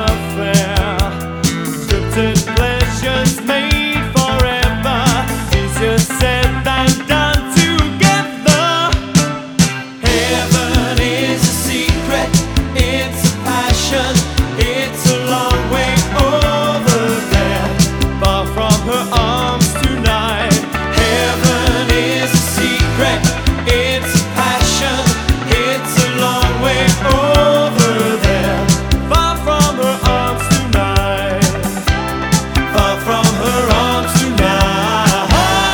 affair. Scripted pleasures made forever. Easier said than done together. Heaven is a secret, it's a passion, it's a long way over there, far from her arms tonight. Heaven is a secret, it's a passion, it's a long way over there, far from her arms tonight, far from her arms tonight.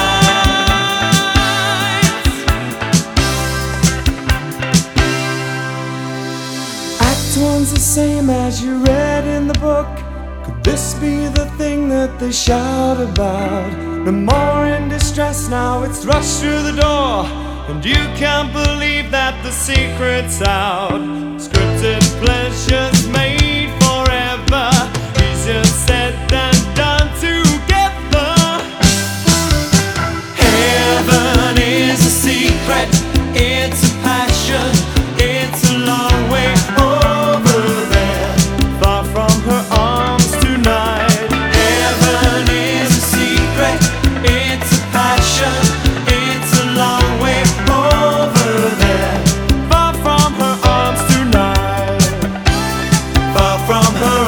Act one's the same as you read in the book. Could this be the thing that they shout about? No more in distress, now it's rushed through the door, and you can't believe that the secret's out. Scripted pleasures made forever. Easier said than done together. Heaven is a secret, it's a passion, it's a long way over there, far from her arms tonight. Heaven is a secret, it's a passion, it's a long way over there, far from her arms tonight, far from her